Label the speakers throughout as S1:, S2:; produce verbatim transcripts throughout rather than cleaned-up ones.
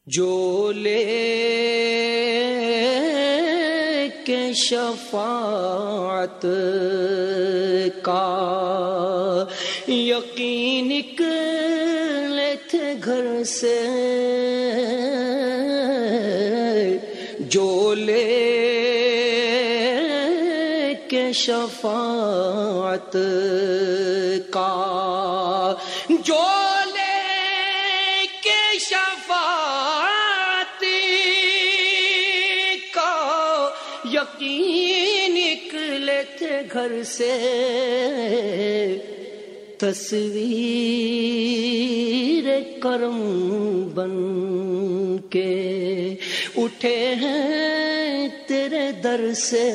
S1: جو لے کے شفاعت کا یقین نکلے تھے گھر سے، جو لے کے شفاعت کا، جو لے کے شفاعت کا یقین نکلے تھے گھر سے، تصویر کرم بن کے اٹھے ہیں تیرے در سے،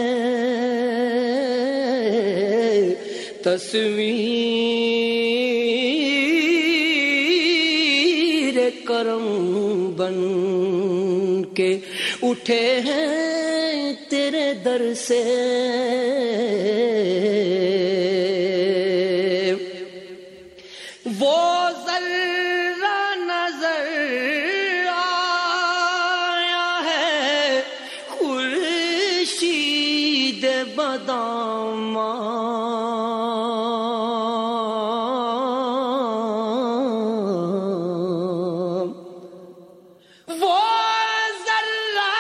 S1: تصویر کرم بن کے اٹھے ہیں تیرے در سے، وہ ذرہ نظر آیا ہے خورشید بداماں، وہ ذرہ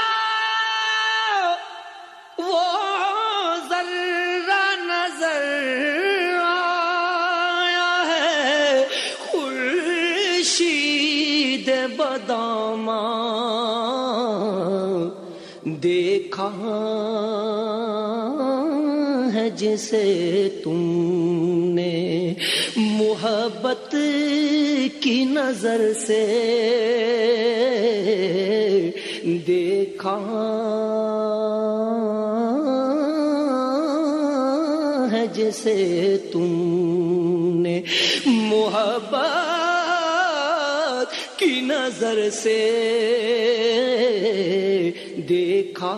S1: وہ ذرہ نظر خورشید بداماں، دیکھا ہے جسے تم نے محبت کی نظر سے، دیکھا ہے جسے تم نے محبت کی نظر سے، دیکھا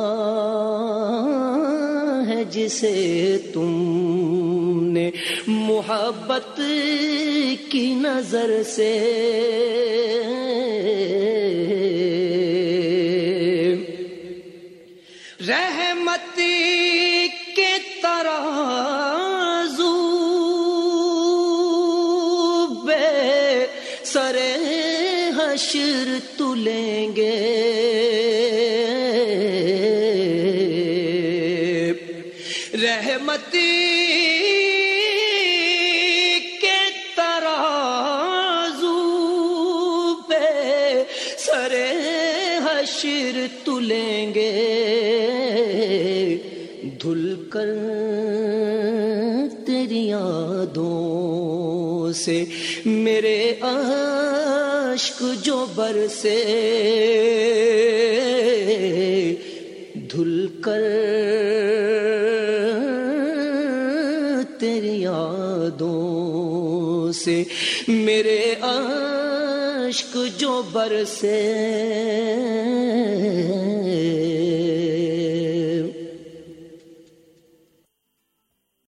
S1: ہے جسے تم نے محبت کی نظر سے، رحمت کے ترازو بے سرے حشر تلیں گے، رحمت کے ترازو پہ سرے حشر تلیں گے، دھل کر تیری یادوں سے میرے اشک جو برسے، دھل کر تیری یادوں سے میرے اشک جو برسے،